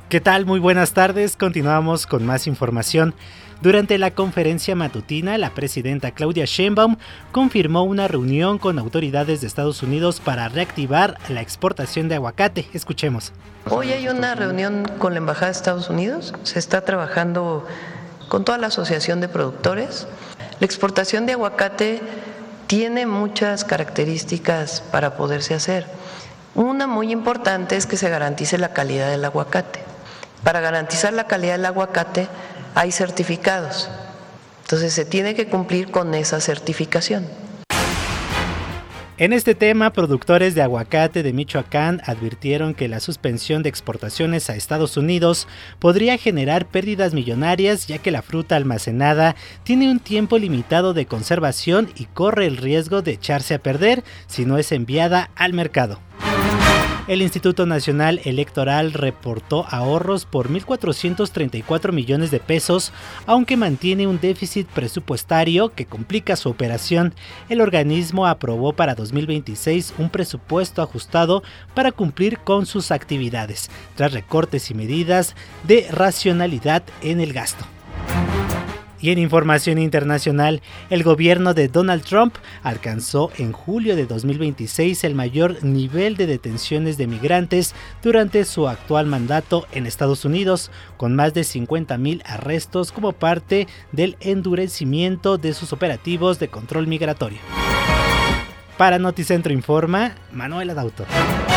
¿Qué tal? Muy buenas tardes, continuamos con más información. Durante la conferencia matutina, la presidenta Claudia Sheinbaum confirmó una reunión con autoridades de Estados Unidos para reactivar la exportación de aguacate. Escuchemos. Hoy hay una reunión con la Embajada de Estados Unidos, se está trabajando con toda la Asociación de Productores. La exportación de aguacate tiene muchas características para poderse hacer. Una muy importante es que se garantice la calidad del aguacate. Para garantizar la calidad del aguacate hay certificados, entonces se tiene que cumplir con esa certificación. En este tema, productores de aguacate de Michoacán advirtieron que la suspensión de exportaciones a Estados Unidos podría generar pérdidas millonarias, ya que la fruta almacenada tiene un tiempo limitado de conservación y corre el riesgo de echarse a perder si no es enviada al mercado. El Instituto Nacional Electoral reportó ahorros por 1.434 millones de pesos, aunque mantiene un déficit presupuestario que complica su operación. El organismo aprobó para 2026 un presupuesto ajustado para cumplir con sus actividades, tras recortes y medidas de racionalidad en el gasto. Y en información internacional, el gobierno de Donald Trump alcanzó en julio de 2026 el mayor nivel de detenciones de migrantes durante su actual mandato en Estados Unidos, con más de 50,000 arrestos como parte del endurecimiento de sus operativos de control migratorio. Para Noticentro Informa, Manuel Adauto.